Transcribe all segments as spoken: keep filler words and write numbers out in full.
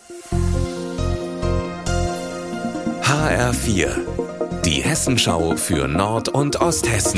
H R vier, die Hessenschau für Nord- und Osthessen.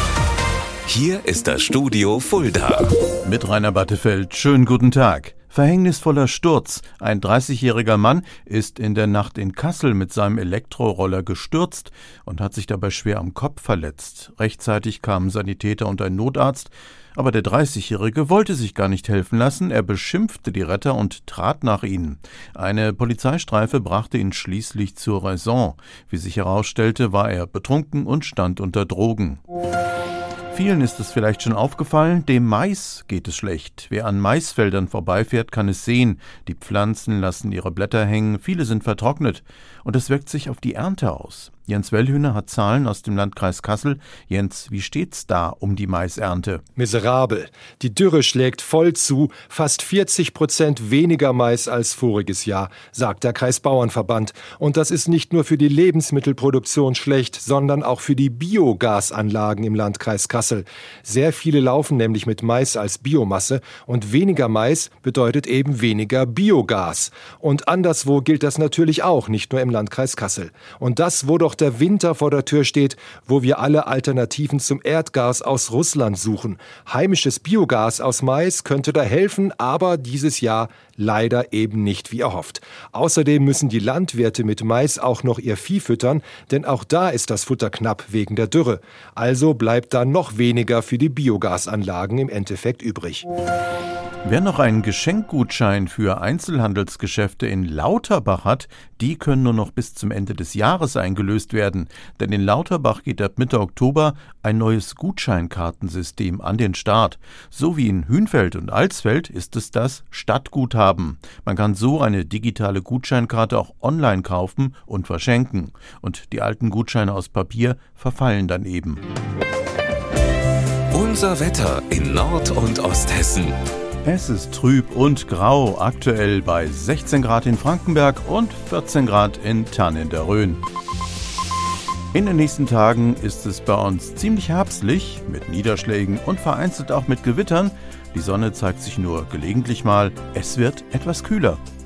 Hier ist das Studio Fulda. Mit Rainer Battefeld, schönen guten Tag. Verhängnisvoller Sturz. Ein dreißigjähriger Mann ist in der Nacht in Kassel mit seinem Elektroroller gestürzt und hat sich dabei schwer am Kopf verletzt. Rechtzeitig kamen Sanitäter und ein Notarzt, aber der dreißigjährige wollte sich gar nicht helfen lassen. Er beschimpfte die Retter und trat nach ihnen. Eine Polizeistreife brachte ihn schließlich zur Raison. Wie sich herausstellte, war er betrunken und stand unter Drogen. Vielen ist es vielleicht schon aufgefallen, dem Mais geht es schlecht. Wer an Maisfeldern vorbeifährt, kann es sehen. Die Pflanzen lassen ihre Blätter hängen, viele sind vertrocknet. Und es wirkt sich auf die Ernte aus. Jens Wellhüner hat Zahlen aus dem Landkreis Kassel. Jens, wie steht's da um die Maisernte? Miserabel. Die Dürre schlägt voll zu, fast vierzig Prozent weniger Mais als voriges Jahr, sagt der Kreisbauernverband. Und das ist nicht nur für die Lebensmittelproduktion schlecht, sondern auch für die Biogasanlagen im Landkreis Kassel. Sehr viele laufen nämlich mit Mais als Biomasse und weniger Mais bedeutet eben weniger Biogas. Und anderswo gilt das natürlich auch, nicht nur im Landkreis Kassel. Und das, wo doch der Winter vor der Tür steht, wo wir alle Alternativen zum Erdgas aus Russland suchen. Heimisches Biogas aus Mais könnte da helfen, aber dieses Jahr leider eben nicht wie erhofft. Außerdem müssen die Landwirte mit Mais auch noch ihr Vieh füttern, denn auch da ist das Futter knapp wegen der Dürre. Also bleibt da noch weniger für die Biogasanlagen im Endeffekt übrig. Wer noch einen Geschenkgutschein für Einzelhandelsgeschäfte in Lauterbach hat, die können nur noch bis zum Ende des Jahres eingelöst werden. Denn in Lauterbach geht ab Mitte Oktober ein neues Gutscheinkartensystem an den Start. So wie in Hünfeld und Alsfeld ist es das Stadtguthaben. Man kann so eine digitale Gutscheinkarte auch online kaufen und verschenken. Und die alten Gutscheine aus Papier verfallen dann eben. Unser Wetter in Nord- und Osthessen. Es ist trüb und grau, aktuell bei sechzehn Grad in Frankenberg und vierzehn Grad in Thann in der Rhön. In den nächsten Tagen ist es bei uns ziemlich herbstlich, mit Niederschlägen und vereinzelt auch mit Gewittern. Die Sonne zeigt sich nur gelegentlich mal. Es wird etwas kühler.